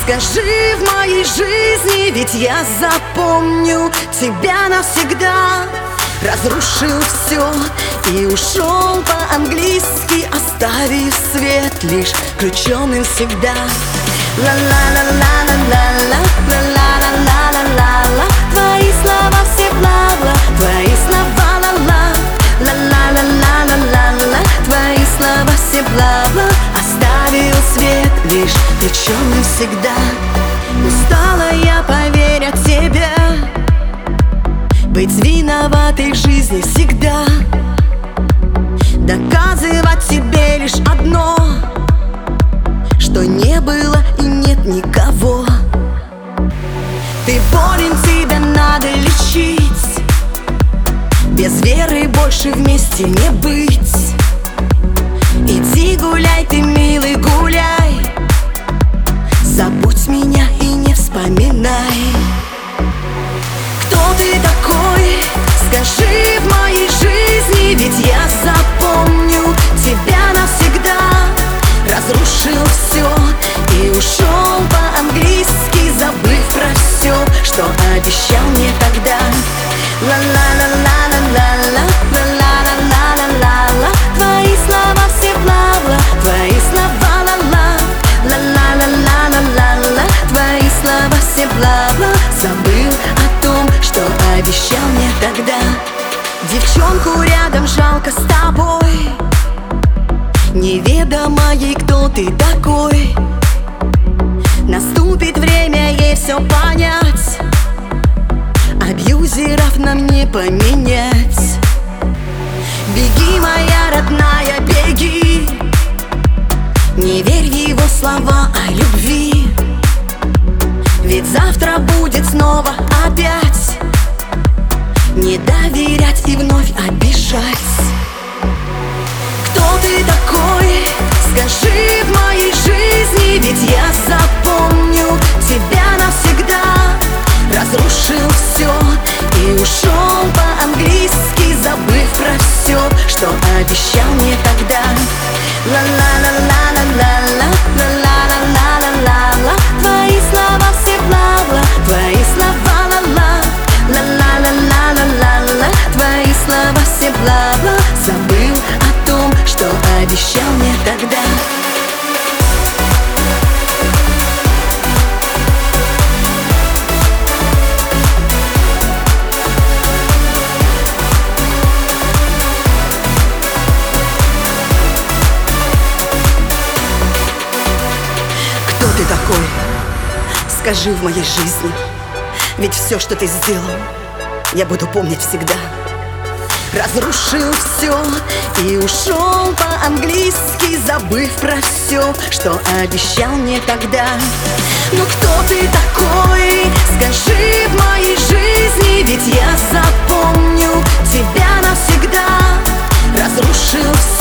Скажи в моей жизни, ведь я запомню тебя навсегда. Разрушил все и ушел по-английски, оставив свет лишь включенным всегда. Ла-ла-ла-ла-ла-ла-ла, ла-ла-ла-ла-ла-ла, твои слова все бла-бла, твои слова ла-ла. Ла-ла-ла-ла-ла-ла-ла, твои слова все бла-бла, оставил свет лишь включенным всегда. Устала я, поверь, от тебя быть виноватой в жизни всегда, доказывать тебе лишь одно, что не было и нет никого. Ты болен, тебя надо лечить, без веры больше вместе не быть. Иди гуляй, ты, милый, гуляй, забудь меня и не вспоминай. Кто ты такой? Скажи в моей жизни, ведь я запомню тебя навсегда. Разрушил все и ушел по-английски, забыв про все, что обещал мне тогда. Ла-ла-ла-ла-ла-ла-ла, ла-ла-ла-ла-ла-ла, твои слова все бла-бла, твои слова ла-ла. Ла-ла-ла-ла-ла-ла-ла, твои слова все бла-бла, забыл о том, что обещал мне тогда. Девчонку рядом жалко с тобой, неведомо ей, кто ты такой. Наступит время ей все понять, абьюзеров нам не поменять. Беги, моя родная, беги, не верь в его слова о любви, ведь завтра будет снова опять не доверять и вновь обижать. Кто ты такой? Скажи в моей жизни, ведь я запомню тебя навсегда. Разрушил все и ушел по-английски, забыв про все, что обещал мне тогда. Ла-ла-ла-ла-ла-ла-ла, ла-ла-ла-ла-ла-ла, твои слова все бла-бла, твои слова ла-ла. Ла-ла-ла-ла-ла-ла, твои слова все бла-бла, забыл о том, что обещал мне тогда. Кто ты такой? Скажи в моей жизни, ведь все, что ты сделал, я буду помнить всегда. Разрушил все и ушел по-английски, забыв про все, что обещал мне тогда. Но кто ты такой? Скажи в моей жизни, ведь я запомню тебя навсегда. Разрушил все